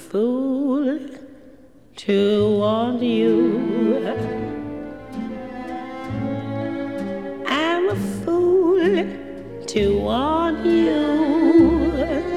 fool to want you. I'm a fool to want you.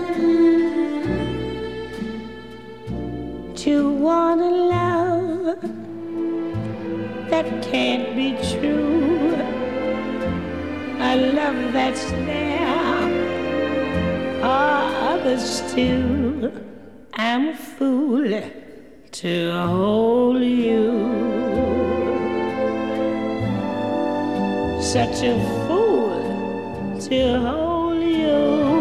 To want a love that can't be true. A love that's there for others too. I'm a fool to hold you. Such a fool to hold you.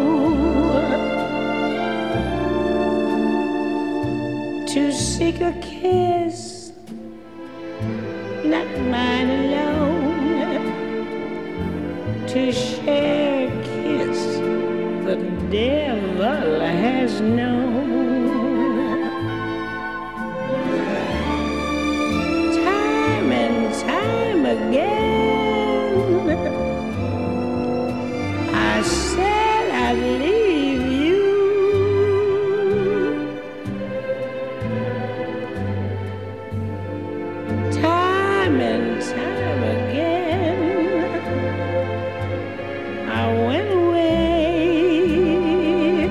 To seek a kiss, not mine alone. To share a kiss the devil has known. Time and time again I said I'd leave you. Time and time again I went away.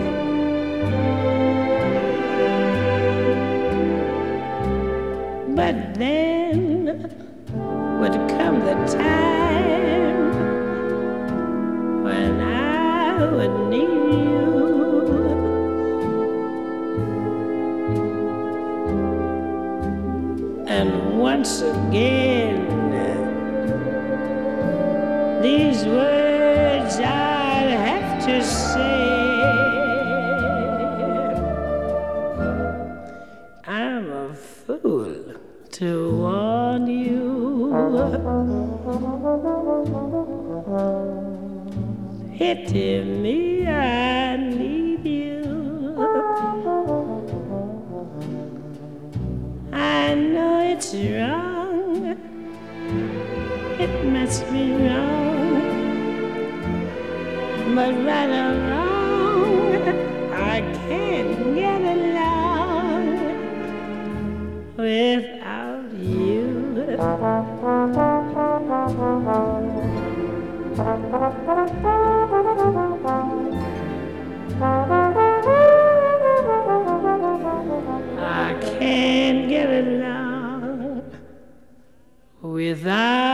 But then would come the time when I would need you. And once again these words I'd have to say. I'm a fool to want you. Pity me, I need you. I know it's wrong. It must be wrong. But right or wrong, I can't get along without you. I can't get along without